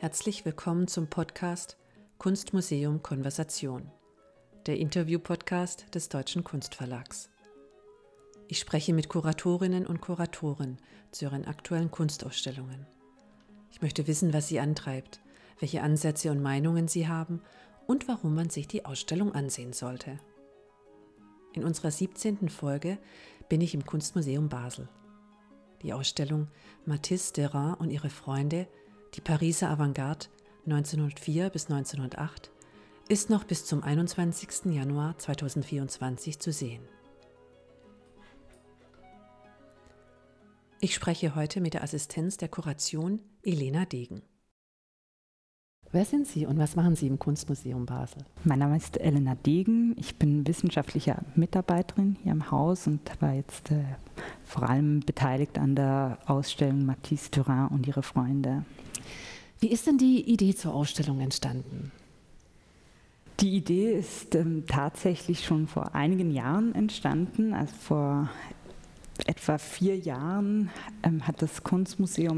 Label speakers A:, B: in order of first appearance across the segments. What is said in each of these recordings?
A: Herzlich willkommen zum Podcast Kunstmuseum Konversation, der Interview-Podcast des Deutschen Kunstverlags. Ich spreche mit Kuratorinnen und Kuratoren zu ihren aktuellen Kunstausstellungen. Ich möchte wissen, was sie antreibt, welche Ansätze und Meinungen sie haben und warum man sich die Ausstellung ansehen sollte. In unserer 17. Folge bin ich im Kunstmuseum Basel. Die Ausstellung Matisse Derain und ihre Freunde, die Pariser Avantgarde 1904 bis 1908, ist noch bis zum 21. Januar 2024 zu sehen. Ich spreche heute mit der Assistenz der Kuration Elena Degen. Wer sind Sie und was machen Sie im Kunstmuseum Basel?
B: Mein Name ist Elena Degen. Ich bin wissenschaftliche Mitarbeiterin hier im Haus und war jetzt vor allem beteiligt an der Ausstellung Matisse Derain und ihre Freunde.
A: Wie ist denn die Idee zur Ausstellung entstanden?
B: Die Idee ist tatsächlich schon vor einigen Jahren entstanden. Also vor etwa 4 Jahren hat das Kunstmuseum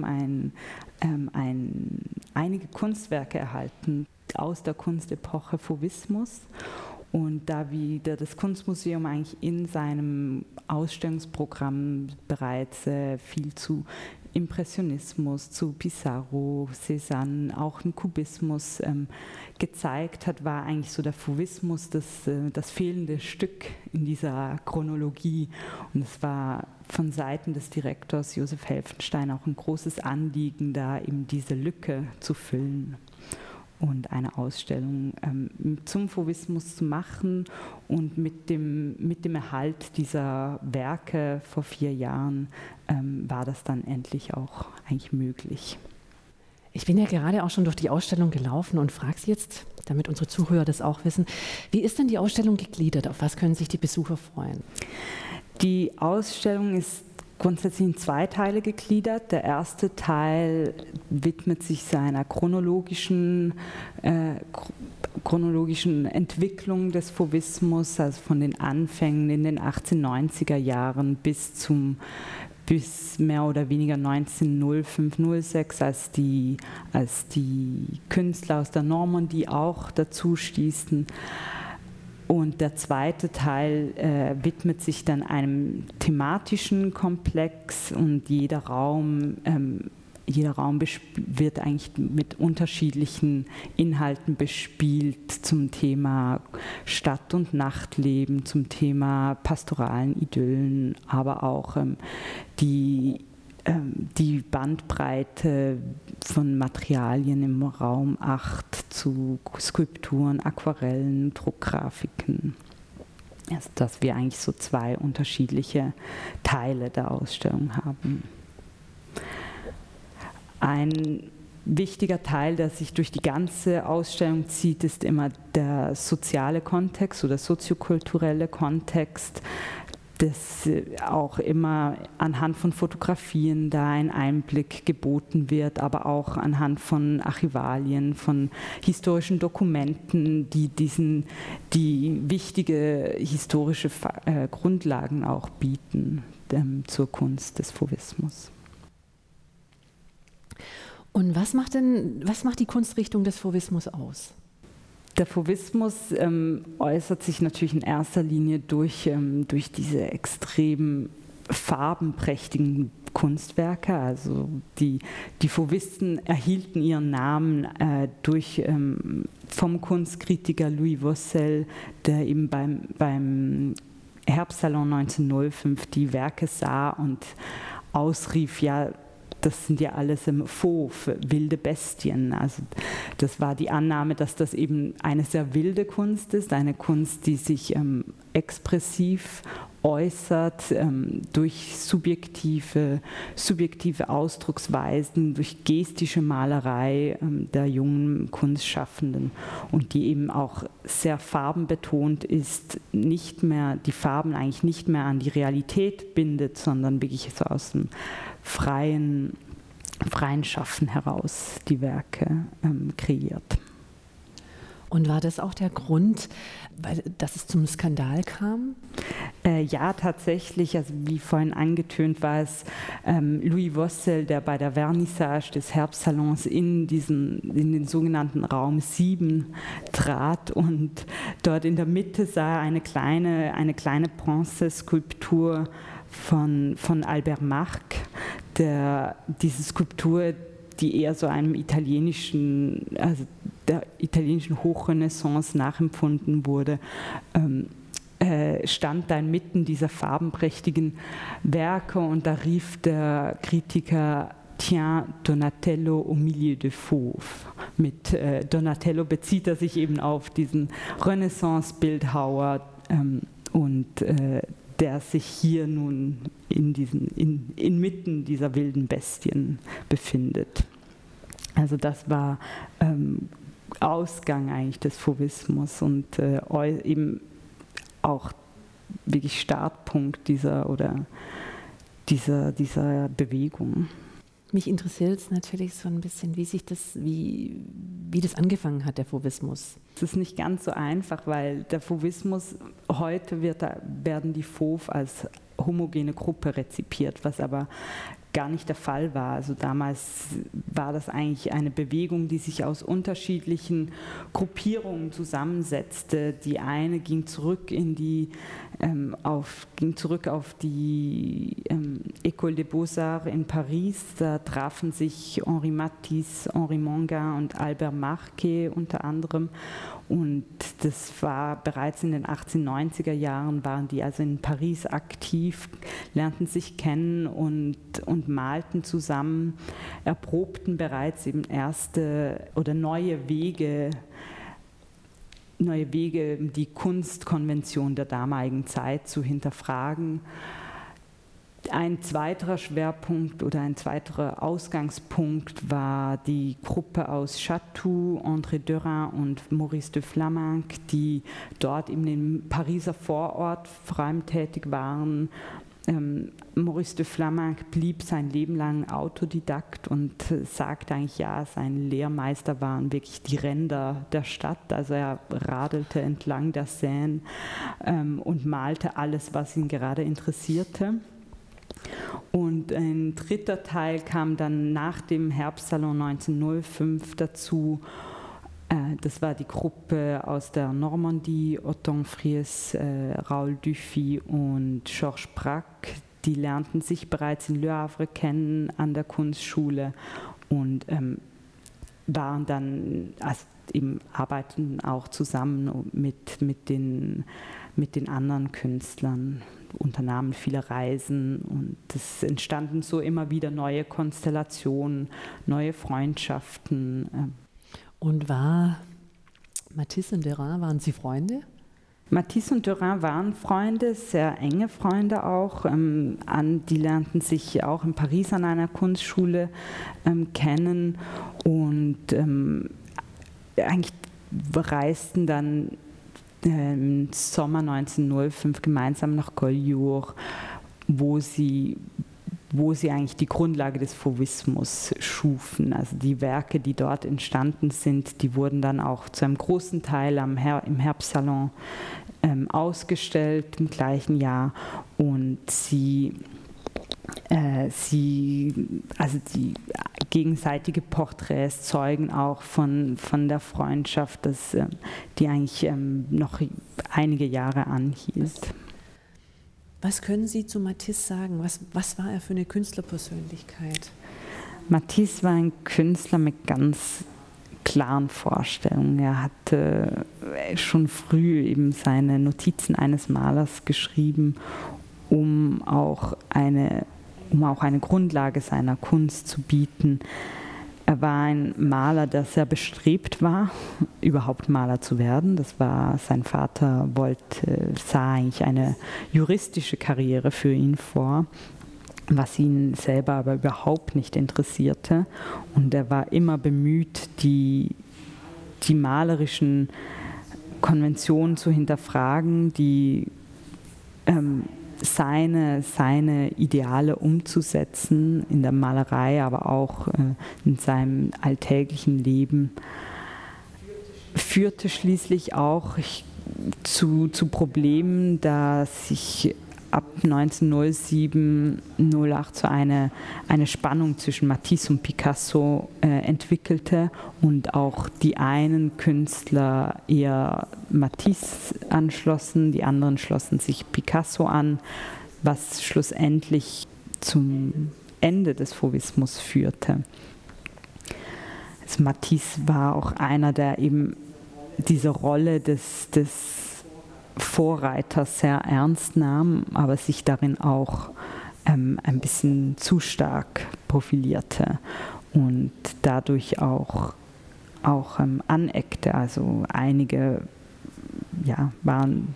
B: einige Kunstwerke erhalten aus der Kunstepoche Fauvismus. Und da wieder das Kunstmuseum eigentlich in seinem Ausstellungsprogramm bereits viel zu Impressionismus, zu Pissarro, Cézanne, auch einen Kubismus gezeigt hat, war eigentlich so der Fauvismus das fehlende Stück in dieser Chronologie. Und es war von Seiten des Direktors Josef Helfenstein auch ein großes Anliegen, da eben diese Lücke zu füllen und eine Ausstellung zum Fauvismus zu machen. Und mit dem Erhalt dieser Werke vor 4 Jahren war das dann endlich auch eigentlich möglich.
A: Ich bin ja gerade auch schon durch die Ausstellung gelaufen und frage Sie jetzt, damit unsere Zuhörer das auch wissen, wie ist denn die Ausstellung gegliedert? Auf was können sich die Besucher freuen?
B: Die Ausstellung ist grundsätzlich in 2 Teile gegliedert. Der erste Teil widmet sich seiner chronologischen Entwicklung des Fauvismus, also von den Anfängen in den 1890er Jahren bis mehr oder weniger 1905/06, als die Künstler aus der Normandie auch dazu stießen. Und der zweite Teil widmet sich dann einem thematischen Komplex und jeder Raum wird eigentlich mit unterschiedlichen Inhalten bespielt zum Thema Stadt- und Nachtleben, zum Thema pastoralen Idyllen, aber auch die Bandbreite von Materialien im Raum 8 zu Skulpturen, Aquarellen, Druckgrafiken. Also, dass wir eigentlich so 2 unterschiedliche Teile der Ausstellung haben. Ein wichtiger Teil, der sich durch die ganze Ausstellung zieht, ist immer der soziale Kontext oder soziokulturelle Kontext, dass auch immer anhand von Fotografien da ein Einblick geboten wird, aber auch anhand von Archivalien, von historischen Dokumenten, die wichtige historische Grundlagen auch bieten zur Kunst des Fauvismus.
A: Und was macht die Kunstrichtung des Fauvismus aus?
B: Der Fauvismus äußert sich natürlich in erster Linie durch diese extrem farbenprächtigen Kunstwerke. Also die Fauvisten erhielten ihren Namen vom Kunstkritiker Louis Vaucel, der eben beim Herbstsalon 1905 die Werke sah und ausrief, ja, das sind ja alles Fauves, wilde Bestien. Also das war die Annahme, dass das eben eine sehr wilde Kunst ist, eine Kunst, die sich expressiv äußert, durch subjektive Ausdrucksweisen, durch gestische Malerei der jungen Kunstschaffenden und die eben auch sehr farbenbetont ist, die Farben eigentlich nicht mehr an die Realität bindet, sondern wirklich so aus dem freien Schaffen heraus die Werke kreiert.
A: Und war das auch der Grund, dass es zum Skandal kam?
B: Ja, tatsächlich, also wie vorhin angetönt, war es Louis Vossel, der bei der Vernissage des Herbstsalons in den sogenannten Raum 7 trat und dort in der Mitte sah eine kleine Bronzeskulptur von Albert Marc, diese Skulptur, die eher so einem der italienischen Hochrenaissance nachempfunden wurde, stand da inmitten dieser farbenprächtigen Werke und da rief der Kritiker: Tiens, Donatello au milieu de fauves. Mit Donatello bezieht er sich eben auf diesen Renaissance-Bildhauer der sich hier nun inmitten dieser wilden Bestien befindet. Also das war Ausgang eigentlich des Fauvismus und eben auch wirklich Startpunkt dieser Bewegung.
A: Mich interessiert es natürlich so ein bisschen, wie das angefangen hat, der Fauvismus.
B: Es ist nicht ganz so einfach, weil der Fauvismus, heute werden die Fauves als homogene Gruppe rezipiert, was aber gar nicht der Fall war. Also damals war das eigentlich eine Bewegung, die sich aus unterschiedlichen Gruppierungen zusammensetzte. Die eine ging zurück auf die École des Beaux-Arts in Paris. Da trafen sich Henri Matisse, Henri Mongan und Albert Marquet unter anderem. Und das war bereits in den 1890er Jahren, waren die also in Paris aktiv, lernten sich kennen und malten zusammen, erprobten bereits eben erste oder neue Wege, die Kunstkonvention der damaligen Zeit zu hinterfragen. Ein zweiterer Schwerpunkt oder ein zweiterer Ausgangspunkt war die Gruppe aus Chatou, André Derain und Maurice de Flamenc, die dort im Pariser Vorort vor allem tätig waren. Maurice de Flamenc blieb sein Leben lang Autodidakt und sagte eigentlich, ja, sein Lehrmeister waren wirklich die Ränder der Stadt. Also er radelte entlang der Seine und malte alles, was ihn gerade interessierte. Und ein dritter Teil kam dann nach dem Herbstsalon 1905 dazu. Das war die Gruppe aus der Normandie, Othon Fries, Raoul Dufy und Georges Braque. Die lernten sich bereits in Le Havre kennen an der Kunstschule und waren dann, also eben arbeiten auch zusammen mit den anderen Künstlern, unternahmen viele Reisen und es entstanden so immer wieder neue Konstellationen, neue Freundschaften.
A: Und war Matisse und Derain, waren sie Freunde?
B: Matisse und Derain waren Freunde, sehr enge Freunde auch. Die lernten sich auch in Paris an einer Kunstschule kennen und eigentlich reisten dann im Sommer 1905 gemeinsam nach Collioure, wo sie eigentlich die Grundlage des Fauvismus schufen. Also die Werke, die dort entstanden sind, die wurden dann auch zu einem großen Teil im Herbstsalon ausgestellt im gleichen Jahr und die gegenseitige Porträts zeugen auch von der Freundschaft, die eigentlich noch einige Jahre anhielt.
A: Was können Sie zu Matisse sagen? Was war er für eine Künstlerpersönlichkeit?
B: Matisse war ein Künstler mit ganz klaren Vorstellungen. Er hatte schon früh eben seine Notizen eines Malers geschrieben, um auch eine Grundlage seiner Kunst zu bieten. Er war ein Maler, der sehr bestrebt war, überhaupt Maler zu werden. Das war, sein Vater sah eigentlich eine juristische Karriere für ihn vor, was ihn selber aber überhaupt nicht interessierte. Und er war immer bemüht, die malerischen Konventionen zu hinterfragen, die seine Ideale umzusetzen in der Malerei, aber auch in seinem alltäglichen Leben, führte schließlich auch, ich zu Problemen, da sich ab 1907, 08 so eine Spannung zwischen Matisse und Picasso entwickelte und auch die einen Künstler eher Matisse anschlossen, die anderen schlossen sich Picasso an, was schlussendlich zum Ende des Fauvismus führte. Also Matisse war auch einer, der eben diese Rolle des Vorreiters sehr ernst nahm, aber sich darin auch ein bisschen zu stark profilierte und dadurch auch aneckte. Also einige waren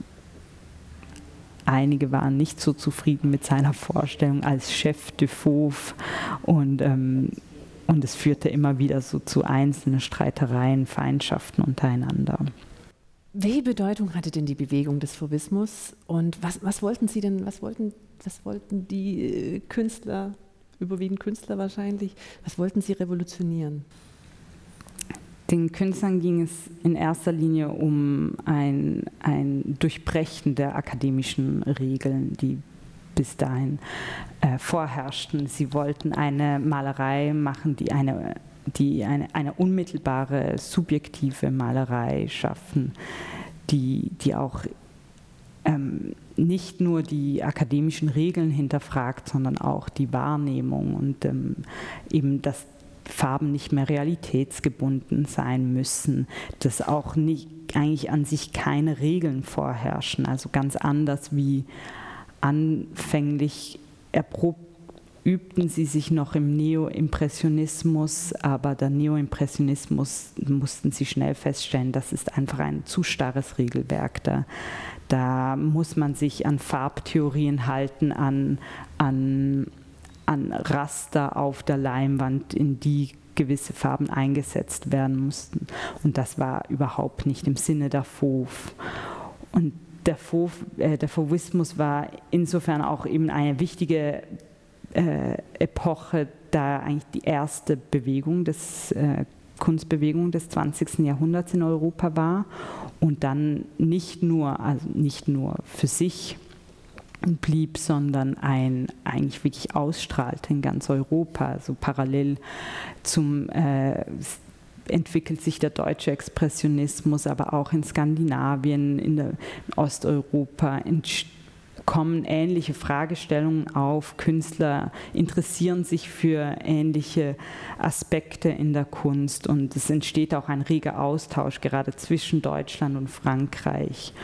B: nicht so zufrieden mit seiner Vorstellung als Chef de Fauve und es führte immer wieder so zu einzelnen Streitereien, Feindschaften untereinander.
A: Welche Bedeutung hatte denn die Bewegung des Fauvismus und was wollten Sie denn, was wollten die Künstler, überwiegend Künstler wahrscheinlich, was wollten sie revolutionieren?
B: Den Künstlern ging es in erster Linie um ein Durchbrechen der akademischen Regeln, die bis dahin vorherrschten. Sie wollten eine Malerei machen, die eine unmittelbare, subjektive Malerei schaffen, die auch nicht nur die akademischen Regeln hinterfragt, sondern auch die Wahrnehmung und eben, dass Farben nicht mehr realitätsgebunden sein müssen, dass auch nicht eigentlich an sich keine Regeln vorherrschen, also ganz anders wie anfänglich übten sie sich noch im Neoimpressionismus, aber der Neoimpressionismus mussten sie schnell feststellen, das ist einfach ein zu starres Regelwerk. Da muss man sich an Farbtheorien halten, an Raster auf der Leinwand, in die gewisse Farben eingesetzt werden mussten. Und das war überhaupt nicht im Sinne der Fauve. Und der Fauvismus war insofern auch eben eine wichtige Epoche, da eigentlich die erste Kunstbewegung des 20. Jahrhunderts in Europa war und dann nicht nur für sich blieb, sondern eigentlich wirklich ausstrahlte in ganz Europa. Also parallel entwickelt sich der deutsche Expressionismus, aber auch in Skandinavien, in Osteuropa kommen ähnliche Fragestellungen auf. Künstler interessieren sich für ähnliche Aspekte in der Kunst und es entsteht auch ein reger Austausch, gerade zwischen Deutschland und Frankreich.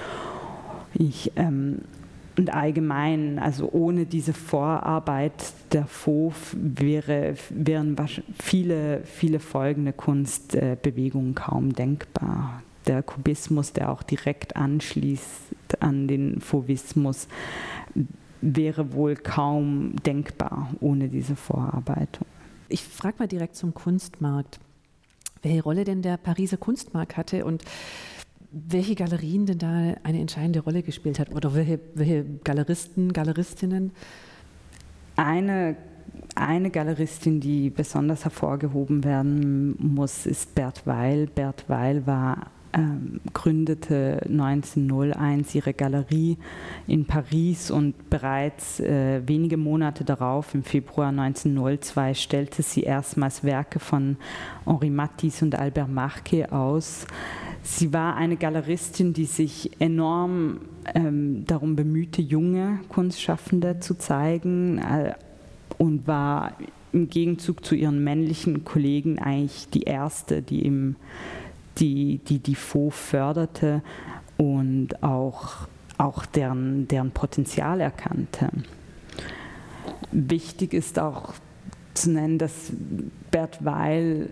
B: Und allgemein, also ohne diese Vorarbeit der Fauve wären viele folgende Kunstbewegungen kaum denkbar. Der Kubismus, der auch direkt anschließt an den Fauvismus, wäre wohl kaum denkbar ohne diese Vorarbeit.
A: Ich frage mal direkt zum Kunstmarkt, welche Rolle denn der Pariser Kunstmarkt hatte und welche Galerien denn da eine entscheidende Rolle gespielt hat oder welche Galeristen, Galeristinnen? Eine Galeristin, die besonders hervorgehoben werden muss, ist Berthe Weil. Berthe Weil gründete 1901 ihre Galerie in Paris und bereits wenige Monate darauf, im Februar 1902, stellte sie erstmals Werke von Henri Matisse und Albert Marquet aus. Sie war eine Galeristin, die sich enorm darum bemühte, junge Kunstschaffende zu zeigen und war im Gegenzug zu ihren männlichen Kollegen eigentlich die erste, die Fauve förderte und auch deren Potenzial erkannte. Wichtig ist auch zu nennen, dass Berthe Weil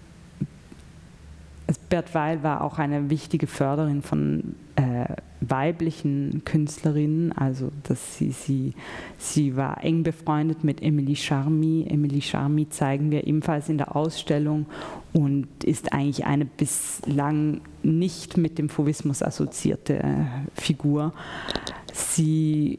A: war auch eine wichtige Förderin von weiblichen Künstlerinnen, also dass sie war eng befreundet mit Emilie Charmy. Emilie Charmy zeigen wir ebenfalls in der Ausstellung und ist eigentlich eine bislang nicht mit dem Fauvismus assoziierte Figur. Sie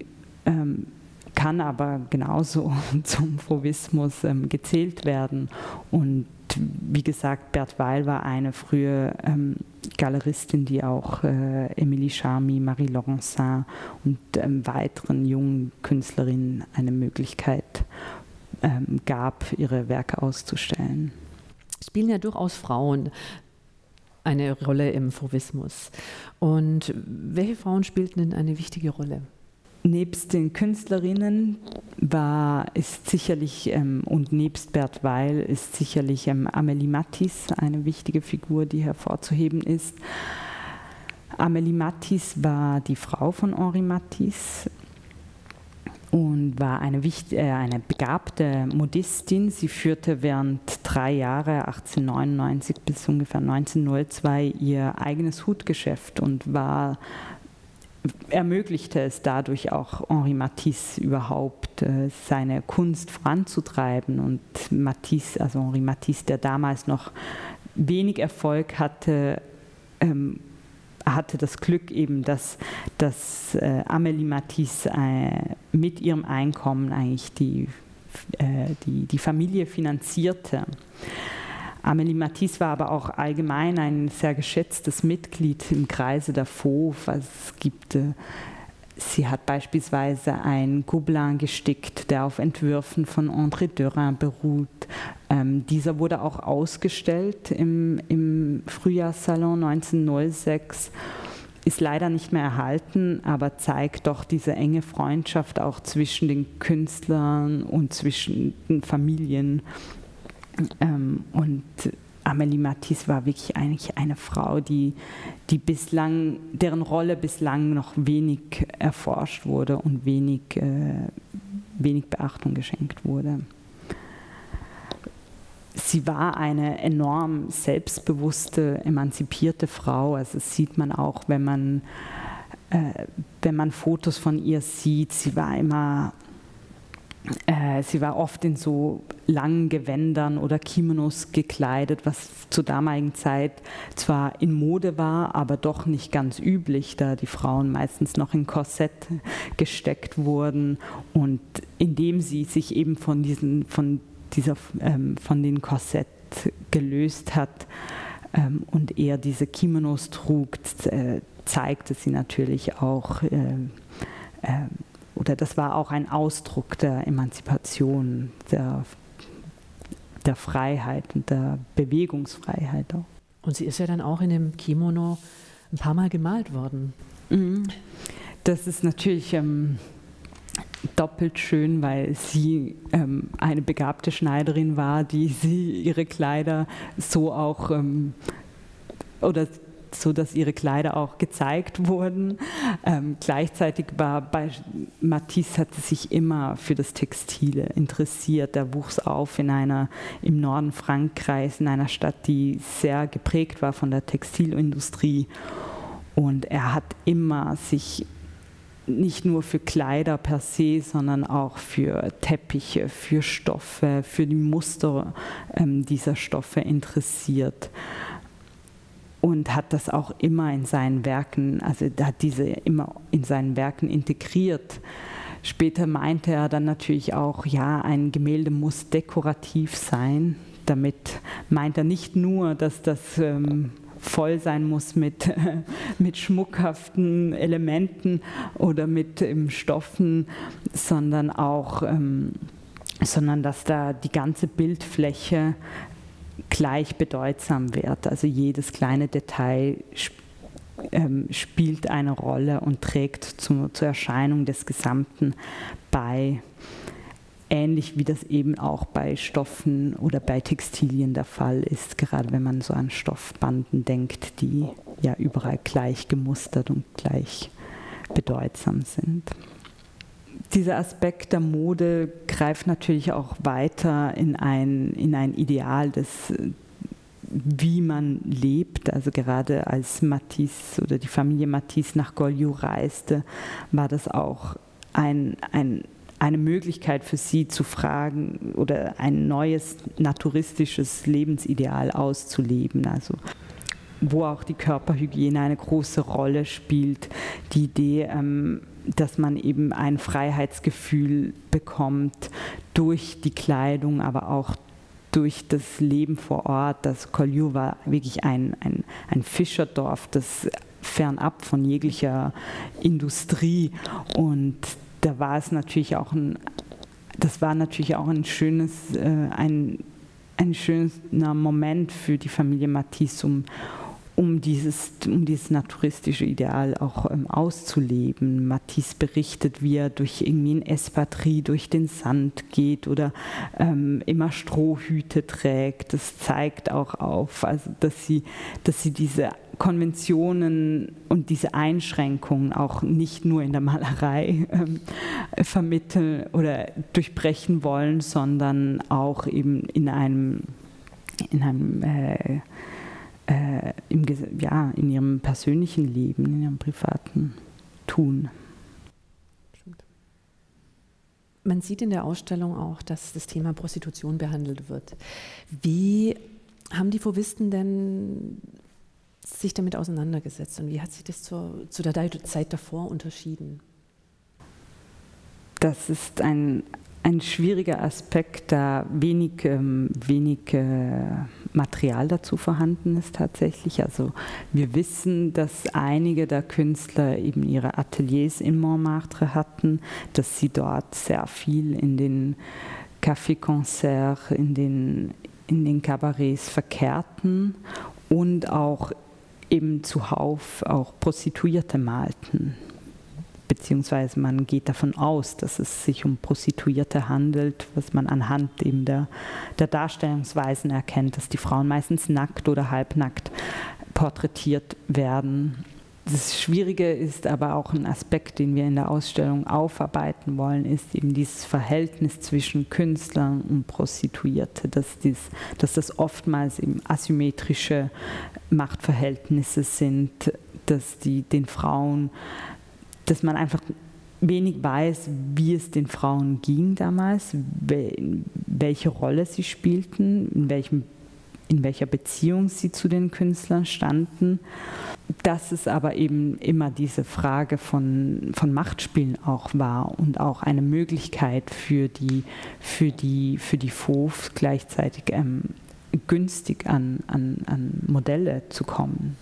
A: kann aber genauso zum Fauvismus gezählt werden und
B: wie gesagt, Berthe Weil war eine frühe Galeristin, die auch Émilie Charmy, Marie Laurencin und weiteren jungen Künstlerinnen eine Möglichkeit gab, ihre Werke auszustellen.
A: Spielen ja durchaus Frauen eine Rolle im Fauvismus. Und welche Frauen spielten denn eine wichtige Rolle?
B: Nebst den Künstlerinnen ist sicherlich, und nebst Berthe Weil ist sicherlich Amélie Matisse eine wichtige Figur, die hervorzuheben ist. Amélie Matisse war die Frau von Henri Matisse und war eine begabte Modistin. Sie führte während 3 Jahre, 1899 bis ungefähr 1902, ihr eigenes Hutgeschäft und ermöglichte es dadurch auch Henri Matisse überhaupt, seine Kunst voranzutreiben. Und Matisse, also Henri Matisse, der damals noch wenig Erfolg hatte, hatte das Glück eben, dass Amélie Matisse mit ihrem Einkommen eigentlich die Familie finanzierte. Amélie Matisse war aber auch allgemein ein sehr geschätztes Mitglied im Kreise der Fauve. Sie hat beispielsweise ein Gobelin gestickt, der auf Entwürfen von André Derain beruht. Dieser wurde auch ausgestellt im Frühjahrssalon 1906, ist leider nicht mehr erhalten, aber zeigt doch diese enge Freundschaft auch zwischen den Künstlern und zwischen den Familien. Und Amélie Matisse war wirklich eigentlich eine Frau, deren Rolle bislang noch wenig erforscht wurde und wenig Beachtung geschenkt wurde. Sie war eine enorm selbstbewusste, emanzipierte Frau. Also das sieht man auch, wenn man Fotos von ihr sieht. Sie war oft in so langen Gewändern oder Kimonos gekleidet, was zur damaligen Zeit zwar in Mode war, aber doch nicht ganz üblich, da die Frauen meistens noch in Korsett gesteckt wurden. Und indem sie sich eben von den Korsett gelöst hat und eher diese Kimonos trug, zeigte sie natürlich auch, oder das war auch ein Ausdruck der Emanzipation, der Freiheit und der Bewegungsfreiheit auch.
A: Und sie ist ja dann auch in dem Kimono ein paar Mal gemalt worden.
B: Das ist natürlich doppelt schön, weil sie eine begabte Schneiderin war, die ihre Kleider so auch so dass ihre Kleider auch gezeigt wurden. Gleichzeitig bei Matisse hatte sich immer für das Textile interessiert. Er wuchs auf im Norden Frankreichs, in einer Stadt, die sehr geprägt war von der Textilindustrie. Und er hat immer sich nicht nur für Kleider per se, sondern auch für Teppiche, für Stoffe, für die Muster dieser Stoffe interessiert. Und hat das auch immer in seinen Werken, also hat diese immer in seinen Werken integriert. Später meinte er dann natürlich auch, ja, ein Gemälde muss dekorativ sein. Damit meint er nicht nur, dass das voll sein muss mit schmuckhaften Elementen oder mit Stoffen, sondern dass da die ganze Bildfläche gleich bedeutsam wird. Also jedes kleine Detail spielt eine Rolle und trägt zur Erscheinung des Gesamten bei. Ähnlich wie das eben auch bei Stoffen oder bei Textilien der Fall ist, gerade wenn man so an Stoffbanden denkt, die ja überall gleich gemustert und gleich bedeutsam sind. Dieser Aspekt der Mode greift natürlich auch weiter in ein Ideal wie man lebt. Also gerade als Matisse oder die Familie Matisse nach Goliou reiste, war das auch eine Möglichkeit für sie zu fragen oder ein neues naturistisches Lebensideal auszuleben. Also wo auch die Körperhygiene eine große Rolle spielt, die Idee, dass man eben ein Freiheitsgefühl bekommt durch die Kleidung, aber auch durch das Leben vor Ort. Das Collioure war wirklich ein Fischerdorf, das fernab von jeglicher Industrie, und da war es natürlich auch ein schöner Moment für die Familie Matisse, um dieses naturistische Ideal auch auszuleben. Matisse berichtet, wie er durch irgendwie ein Espadrille durch den Sand geht oder immer Strohhüte trägt. Das zeigt auch auf, also dass sie diese Konventionen und diese Einschränkungen auch nicht nur in der Malerei vermitteln oder durchbrechen wollen, sondern auch eben in ihrem persönlichen Leben, in ihrem privaten Tun.
A: Man sieht in der Ausstellung auch, dass das Thema Prostitution behandelt wird. Wie haben die Fauvisten denn sich damit auseinandergesetzt und wie hat sich das zu der Zeit davor unterschieden?
B: Das ist ein schwieriger Aspekt, da wenig Material dazu vorhanden ist tatsächlich. Also wir wissen, dass einige der Künstler eben ihre Ateliers in Montmartre hatten, dass sie dort sehr viel in den Café-Concerts, in den Kabarets verkehrten und auch eben zuhauf auch Prostituierte malten. Beziehungsweise man geht davon aus, dass es sich um Prostituierte handelt, was man anhand eben der Darstellungsweisen erkennt, dass die Frauen meistens nackt oder halbnackt porträtiert werden. Das Schwierige ist aber auch ein Aspekt, den wir in der Ausstellung aufarbeiten wollen, ist eben dieses Verhältnis zwischen Künstlern und Prostituierte, dass das oftmals eben asymmetrische Machtverhältnisse sind, dass man einfach wenig weiß, wie es den Frauen ging damals, welche Rolle sie spielten, in welcher Beziehung sie zu den Künstlern standen. Dass es aber eben immer diese Frage von Machtspielen auch war und auch eine Möglichkeit für die Fauves gleichzeitig günstig an Modelle zu kommen,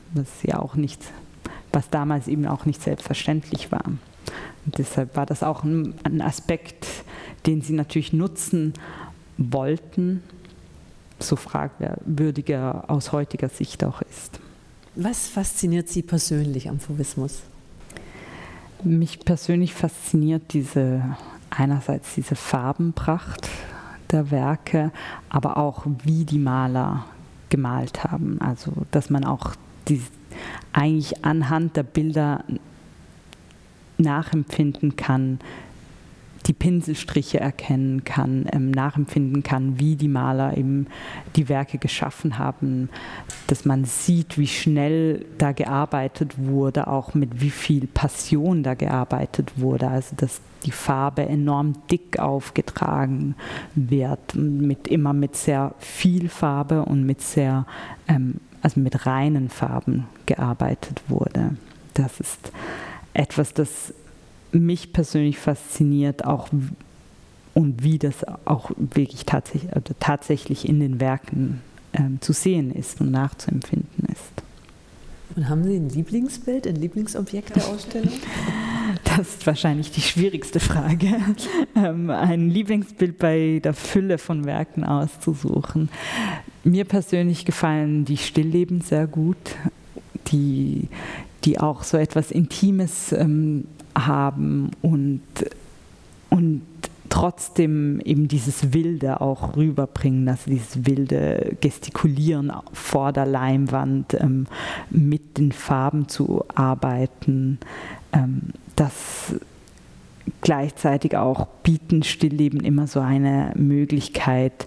B: was damals eben auch nicht selbstverständlich war. Und deshalb war das auch ein Aspekt, den sie natürlich nutzen wollten, so fragwürdiger aus heutiger Sicht auch ist.
A: Was fasziniert Sie persönlich am Fauvismus?
B: Mich persönlich fasziniert einerseits diese Farbenpracht der Werke, aber auch wie die Maler gemalt haben. Also dass man auch eigentlich anhand der Bilder nachempfinden kann, die Pinselstriche erkennen kann, nachempfinden kann, wie die Maler eben die Werke geschaffen haben, dass man sieht, wie schnell da gearbeitet wurde, auch mit wie viel Passion da gearbeitet wurde, also dass die Farbe enorm dick aufgetragen wird, immer mit sehr viel Farbe und mit mit reinen Farben gearbeitet wurde. Das ist etwas, das mich persönlich fasziniert, auch und wie das auch wirklich tatsächlich in den Werken zu sehen ist und nachzuempfinden ist.
A: Und haben Sie ein Lieblingsbild, ein Lieblingsobjekt der Ausstellung?
B: Das ist wahrscheinlich die schwierigste Frage, ein Lieblingsbild bei der Fülle von Werken auszusuchen. Mir persönlich gefallen die Stillleben sehr gut, die auch so etwas Intimes haben und trotzdem eben dieses Wilde auch rüberbringen, also dieses wilde Gestikulieren vor der Leinwand, mit den Farben zu arbeiten, das gleichzeitig auch bieten Stillleben immer so eine Möglichkeit,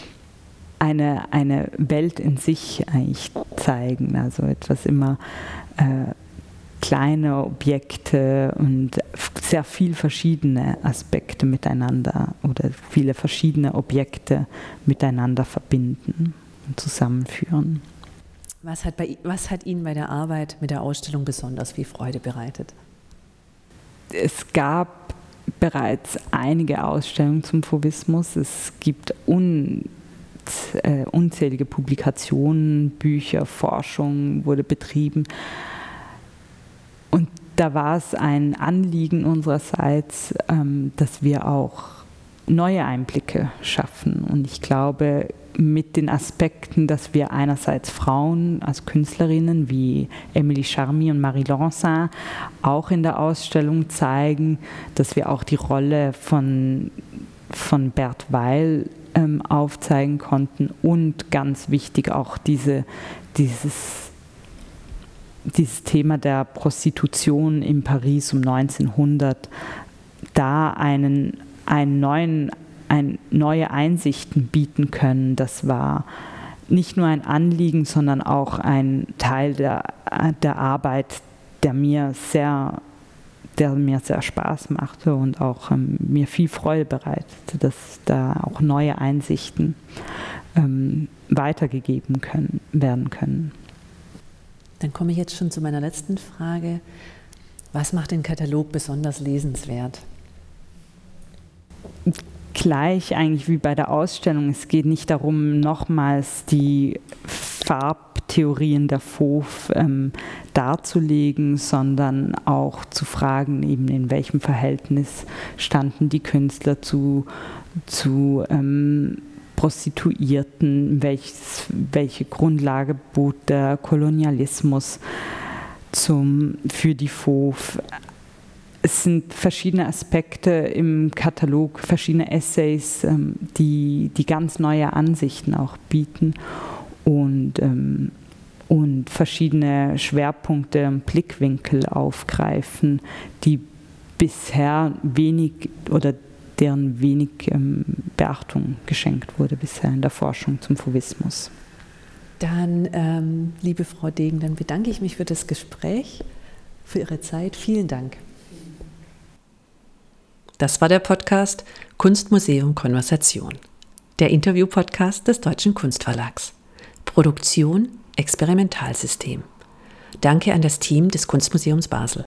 B: eine Welt in sich eigentlich zeigen, also etwas immer kleine Objekte und sehr viel verschiedene Aspekte miteinander oder viele verschiedene Objekte miteinander verbinden und zusammenführen.
A: Was hat Ihnen bei der Arbeit mit der Ausstellung besonders viel Freude bereitet?
B: Es gab bereits einige Ausstellungen zum Fauvismus. Es gibt unzählige Publikationen, Bücher, Forschung wurde betrieben. Und da war es ein Anliegen unsererseits, dass wir auch neue Einblicke schaffen. Und ich glaube, mit den Aspekten, dass wir einerseits Frauen als Künstlerinnen wie Émilie Charmy und Marie Laurencin auch in der Ausstellung zeigen, dass wir auch die Rolle von Bert Weil aufzeigen konnten und ganz wichtig auch dieses Thema der Prostitution in Paris um 1900, da neue Einsichten bieten können. Das war nicht nur ein Anliegen, sondern auch ein Teil der Arbeit, der mir sehr Spaß machte und auch mir viel Freude bereitete, dass da auch neue Einsichten weitergegeben werden können.
A: Dann komme ich jetzt schon zu meiner letzten Frage. Was macht den Katalog besonders lesenswert?
B: Gleich eigentlich wie bei der Ausstellung. Es geht nicht darum, nochmals die Farbtheorien der Fauve darzulegen, sondern auch zu fragen, eben in welchem Verhältnis standen die Künstler zu Prostituierten, welche Grundlage bot der Kolonialismus für die Fauve. Es sind verschiedene Aspekte im Katalog, verschiedene Essays, die ganz neue Ansichten auch bieten und verschiedene Schwerpunkte und Blickwinkel aufgreifen, die bisher deren wenig Beachtung geschenkt wurde bisher in der Forschung zum Fauvismus.
A: Dann, liebe Frau Degen, dann bedanke ich mich für das Gespräch, für Ihre Zeit. Vielen Dank. Das war der Podcast Kunstmuseum Konversation, der Interview-Podcast des Deutschen Kunstverlags. Produktion Experimentalsystem. Danke an das Team des Kunstmuseums Basel.